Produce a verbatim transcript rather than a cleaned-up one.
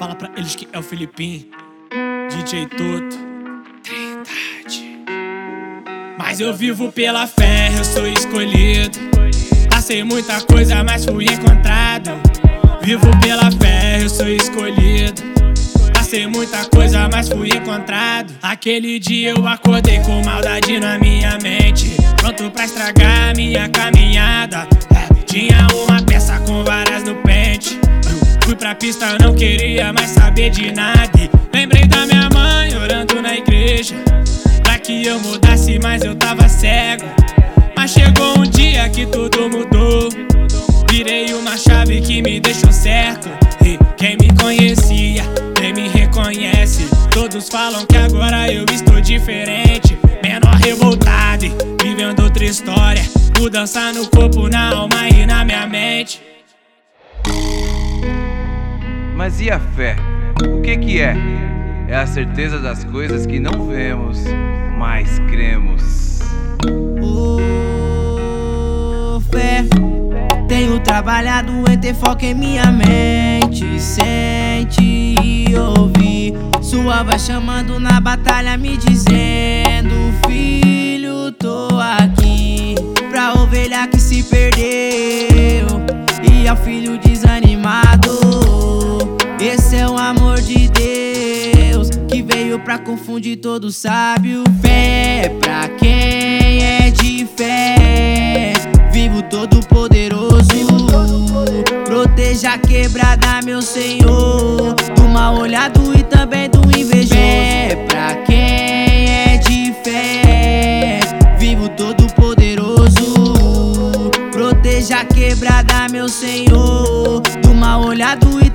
Fala pra eles que é o Filipinho, D J Toto, Trindade. Mas eu vivo pela fé, eu sou escolhido. Passei muita coisa, mas fui encontrado. Vivo pela fé, eu sou escolhido. Passei muita coisa, mas fui encontrado. Aquele dia eu acordei com maldade na minha mente, pronto pra estragar a minha caminhada. É, tinha uma peça com varas no pente. Eu fui pra pista, não queria mais saber de nada. E lembrei da minha mãe orando na igreja pra que eu mudasse, mas eu tava cego. Mas chegou um dia que tudo mudou. Virei uma chave que me deixou certo. E quem me conhecia nem me reconhece. Todos falam que agora eu estou diferente, menor revoltado e vivendo outra história. Mudança no corpo, na alma e na minha mente. Mas e a fé? O que que é? É a certeza das coisas que não vemos, mas cremos. Oh, fé. Tenho trabalhado em ter foco em minha mente. Sente e ouve sua voz chamando na batalha, me dizendo: filho, tô aqui pra ovelha que se perdeu e ao filho desanimado. Esse é o amor de Deus que veio pra confundir todo sábio. Fé pra quem é de fé, vivo todo poderoso. Proteja a quebrada, meu Senhor, do mal olhado e também do invejoso. Fé pra quem é de fé, vivo todo poderoso. Proteja a quebrada, meu Senhor, do mal olhado e